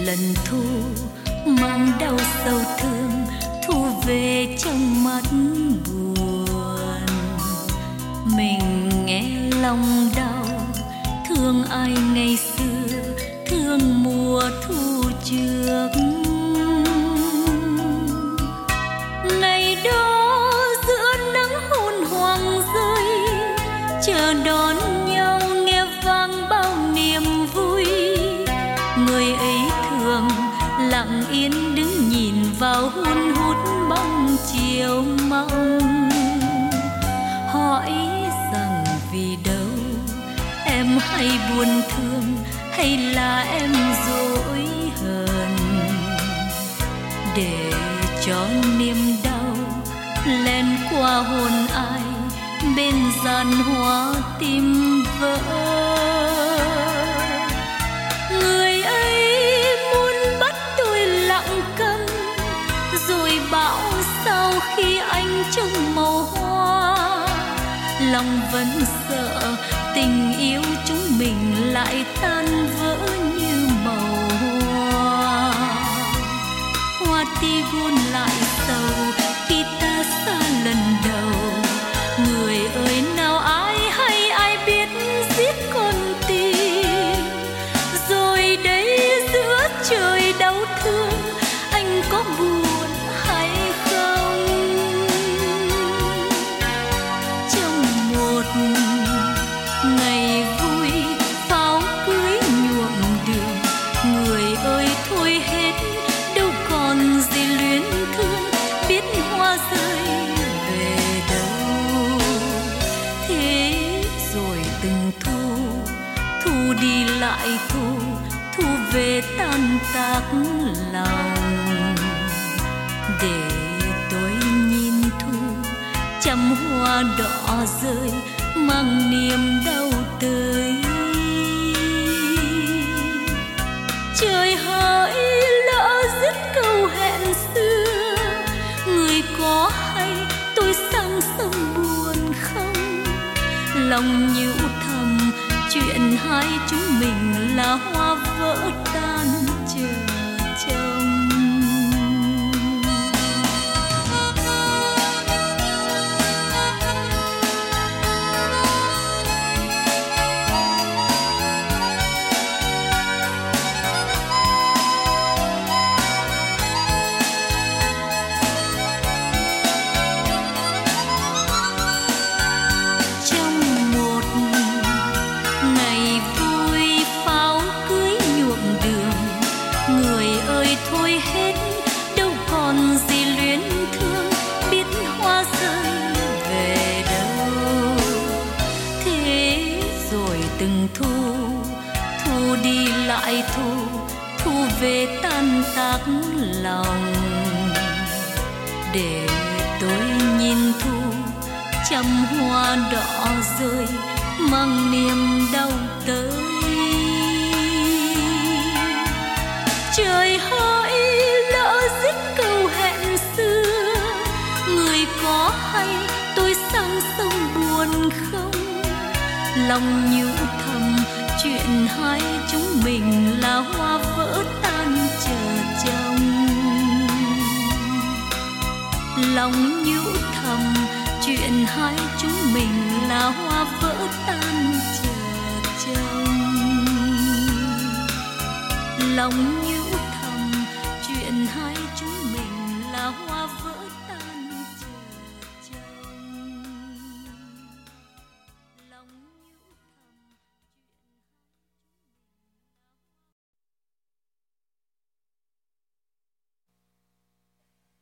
lần thu mang đau sâu thương, thu về trong mắt buồn. Mình nghe lòng đau, thương ai ngày xưa, thương mùa thu trước. Ngày đó giữa nắng hôn hoàng rơi, chờ đón nhau nghe vang bao niềm vui. Người ấy thường lặng yên đứng nhìn vào hun hút bóng chiều mong, hỏi rằng vì đâu em hay buồn thương, hay là em dỗi hờn. Để cho niềm đau len qua hồn ai bên giàn hoa tim vỡ. Người ấy muốn bắt tôi lặng câm, rồi bảo sao khi anh trông màu hoa. Lòng vẫn sợ tình yêu chúng mình lại tan vỡ như màu hoa. Hoa tigon lại sầu khi ta xa lần đầu. Người ơi nào ai hay ai biết giết con tim. Rồi đây giữa trời đau thương, anh có buồn hay không? Trong một ngày vui pháo cưới nhuộm đường, người ơi thôi hết đâu còn gì luyến thương, biết hoa rơi về đâu. Thế rồi từng thu, thu đi lại thu, thu về tan tác lòng. Để tôi nhìn thu, trăm hoa đỏ rơi mang niềm đau tới. Trời hỡi lỡ dứt câu hẹn xưa, người có hay tôi sang sông buồn không? Lòng nhủ thầm chuyện hai chúng mình là hoa vỡ tan chờ trông. Lại thu, thu về tan tác lòng. Để tôi nhìn thu, trăm hoa đỏ rơi mang niềm đau tới. Trời hỡi lỡ dứt câu hẹn xưa, người có hay tôi sang sông buồn không? Lòng nhủ thầm chuyện hai chúng mình là hoa vỡ tan chờ trông. Lòng nhủ thầm chuyện hai chúng mình là hoa vỡ tan chờ trông. Lòng nhủ